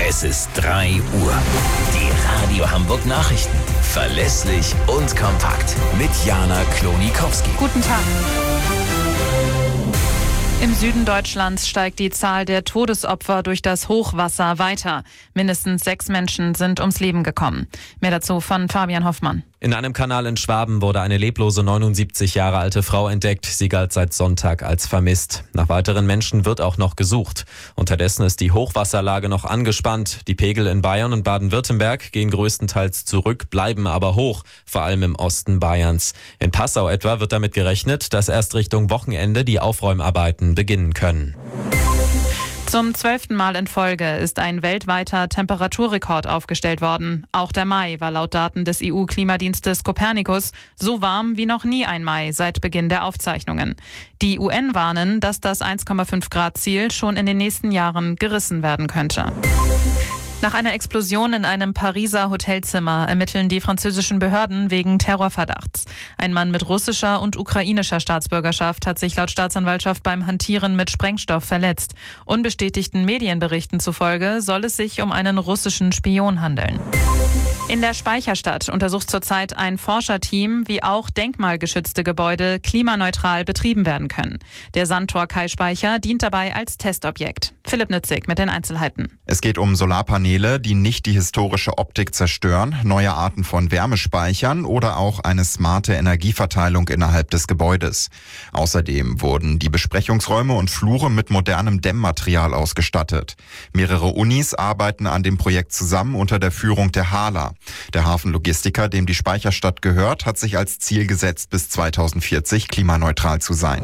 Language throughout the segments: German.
Es ist 3 Uhr. Die Radio Hamburg Nachrichten. Verlässlich und kompakt. Mit Jana Klonikowski. Guten Tag. Im Süden Deutschlands steigt die Zahl der Todesopfer durch das Hochwasser weiter. Mindestens 6 Menschen sind ums Leben gekommen. Mehr dazu von Fabian Hoffmann. In einem Kanal in Schwaben wurde eine leblose 79 Jahre alte Frau entdeckt. Sie galt seit Sonntag als vermisst. Nach weiteren Menschen wird auch noch gesucht. Unterdessen ist die Hochwasserlage noch angespannt. Die Pegel in Bayern und Baden-Württemberg gehen größtenteils zurück, bleiben aber hoch, vor allem im Osten Bayerns. In Passau etwa wird damit gerechnet, dass erst Richtung Wochenende die Aufräumarbeiten beginnen können. Zum 12. Mal in Folge ist ein weltweiter Temperaturrekord aufgestellt worden. Auch der Mai war laut Daten des EU-Klimadienstes Copernicus so warm wie noch nie ein Mai seit Beginn der Aufzeichnungen. Die UN warnen, dass das 1,5 Grad Ziel schon in den nächsten Jahren gerissen werden könnte. Nach einer Explosion in einem Pariser Hotelzimmer ermitteln die französischen Behörden wegen Terrorverdachts. Ein Mann mit russischer und ukrainischer Staatsbürgerschaft hat sich laut Staatsanwaltschaft beim Hantieren mit Sprengstoff verletzt. Unbestätigten Medienberichten zufolge soll es sich um einen russischen Spion handeln. In der Speicherstadt untersucht zurzeit ein Forscherteam, wie auch denkmalgeschützte Gebäude klimaneutral betrieben werden können. Der Sandtor-Kai-Speicher dient dabei als Testobjekt. Philipp Nützig mit den Einzelheiten. Es geht um Solarpaneele, die nicht die historische Optik zerstören, neue Arten von Wärmespeichern oder auch eine smarte Energieverteilung innerhalb des Gebäudes. Außerdem wurden die Besprechungsräume und Flure mit modernem Dämmmaterial ausgestattet. Mehrere Unis arbeiten an dem Projekt zusammen unter der Führung der HALA. Der Hafenlogistiker, dem die Speicherstadt gehört, hat sich als Ziel gesetzt, bis 2040 klimaneutral zu sein.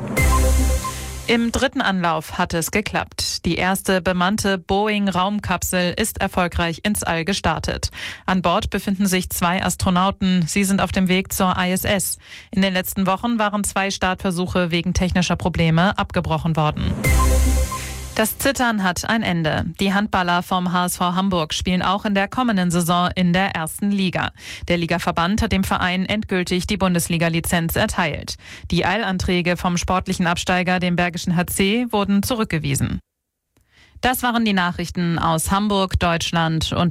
Im 3. Anlauf hat es geklappt. Die erste bemannte Boeing-Raumkapsel ist erfolgreich ins All gestartet. An Bord befinden sich 2 Astronauten. Sie sind auf dem Weg zur ISS. In den letzten Wochen waren 2 Startversuche wegen technischer Probleme abgebrochen worden. Das Zittern hat ein Ende. Die Handballer vom HSV Hamburg spielen auch in der kommenden Saison in der 1. Liga. Der Ligaverband hat dem Verein endgültig die Bundesliga-Lizenz erteilt. Die Eilanträge vom sportlichen Absteiger, dem Bergischen HC, wurden zurückgewiesen. Das waren die Nachrichten aus Hamburg, Deutschland und